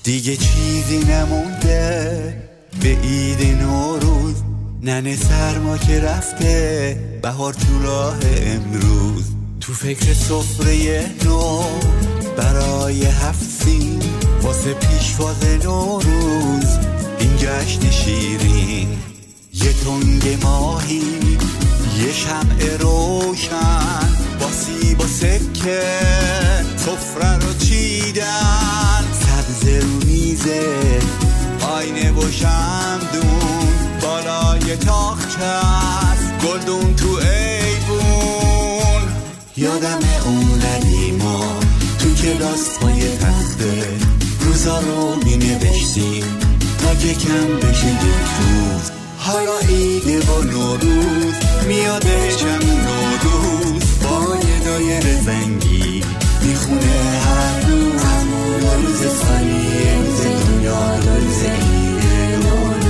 دیگه چیزی نمونده به عید نوروز، ننه سرما که رفته، بهار تو راه امروز. تو فکر سفره نو برای 7 سین، واسه پیشواز نوروز این جشن شیرین. یه تنگ ماهی، یه شمع روشن، با سیب و سکه سفره رو چیدن. سبز رو میزه، آینه و شمدون بالای تاخچه است، گلدون تو ایوون. یادم اون ندیما تو کلاس پای تخته، روزا رو می نوشتیم تا که کم بشه یک روز. حالا عیده و نوروز میاده چم نوروز، با یه دایره زنگی میخونه هر روز. روز سالیه، روز دنیا، روز عیده نوروز.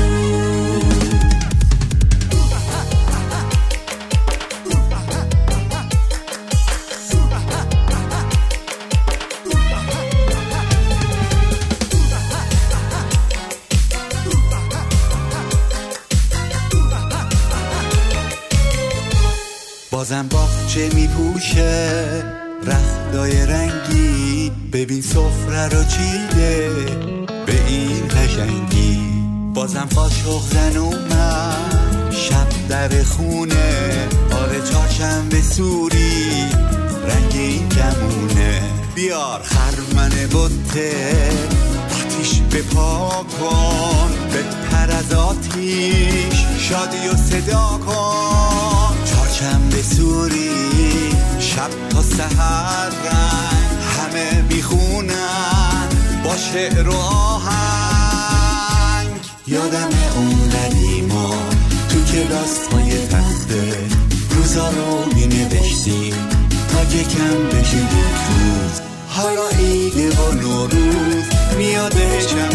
بازم باغچه میپوشه رختای رنگی، ببین سفره رو چیده به این قشنگی. بازم قاشق زن اومد شب در خونه، آره چهارشنبه سوری رنگ این کمونه. بیار خرمن بوته، آتیش بپا کن، بپر از آتیش شادی و صدا کن. چهارشنبه سوری شب تا سحر رنگ، همه میخونن با شعر و آهنگ. یادم اون ندیما تو کلاس پای تخته، روزا رو می نوشتیم تا که کم بشه یک روز. حالا عیده و نوروز میاده چم